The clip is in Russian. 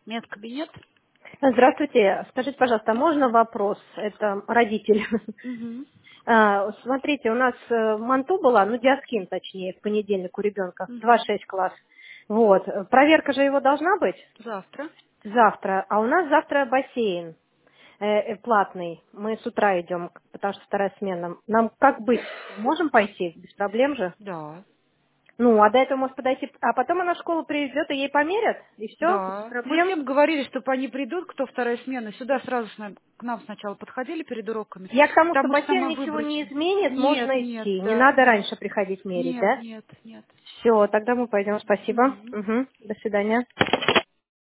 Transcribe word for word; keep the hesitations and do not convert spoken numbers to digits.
Медкабинет. Здравствуйте. Скажите, пожалуйста, а можно вопрос? Это родитель. Мгм. А, Смотрите, у нас э, манту была, ну, диаскин, точнее, в понедельник у ребенка, Мгм. два-шесть класс. Вот. э, Проверка же его должна быть Завтра. завтра, а у нас завтра бассейн э, э, платный. Мы с утра идем, потому что вторая смена. Нам как быть? Можем пойти? Без проблем же? Да. Ну, а до этого может подойти, а потом она в школу привезет и ей померят, и все, без Да. Мы проблем. всем говорили, чтобы они придут, кто вторая смена. Сюда сразу с нами- к нам сначала подходили перед уроками, Я к тому, что потому что бассейн мы ничего не выбросим. изменит, Нет, можно нет, идти. Не да, надо нет. раньше приходить мерить, Нет, да? нет, нет. Все, тогда мы пойдем. Спасибо. Мгм. Мгм. До свидания.